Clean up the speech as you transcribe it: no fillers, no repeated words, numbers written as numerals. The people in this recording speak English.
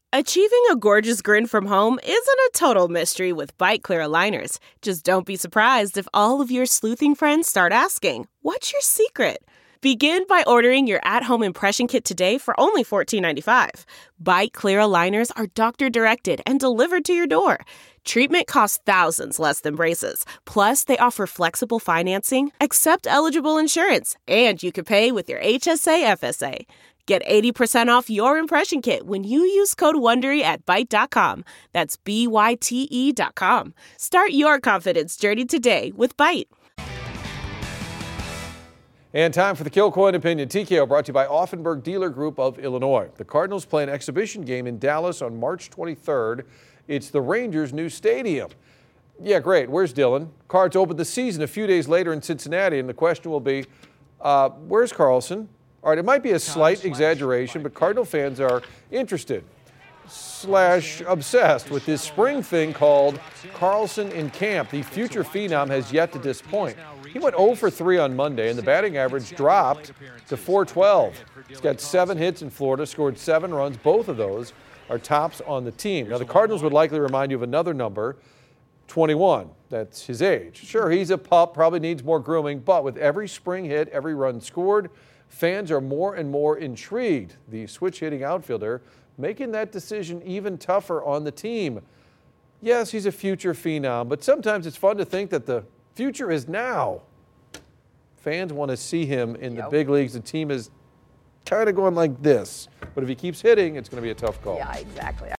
Achieving a gorgeous grin from home isn't a total mystery with Bite Clear aligners. Just don't be surprised if all of your sleuthing friends start asking, "What's your secret?" Begin by ordering your at-home impression kit today for only $14.95. Bite Clear aligners are doctor-directed and delivered to your door. Treatment costs thousands less than braces. Plus, they offer flexible financing, accept eligible insurance, and you can pay with your HSA FSA. Get 80% off your impression kit when you use code WONDERY at Byte.com. That's BYTE.com. Start your confidence journey today with Byte. And time for the Kilcoyne Opinion. TKO brought to you by Offenberg Dealer Group of Illinois. The Cardinals play an exhibition game in Dallas on March 23rd. It's the Rangers' new stadium. Yeah, great. Where's Dylan? Cards open the season a few days later in Cincinnati, and the question will be, where's Carlson? All right, it might be a slight exaggeration, but Cardinal fans are interested / obsessed with this spring thing called Carlson in camp. The future phenom has yet to disappoint. He went 0 for 3 on Monday, and the batting average dropped to .412. He's got 7 hits in Florida, scored 7 runs. Both of those are tops on the team. Now, the Cardinals would likely remind you of another number, 21. That's his age. Sure, he's a pup, probably needs more grooming, but with every spring hit, every run scored, fans are more and more intrigued. The switch-hitting outfielder making that decision even tougher on the team. Yes, he's a future phenom, but sometimes it's fun to think that the future is now. Fans want to see him in the big leagues. The team is kind of going like this. But if he keeps hitting, it's going to be a tough call. Yeah, exactly.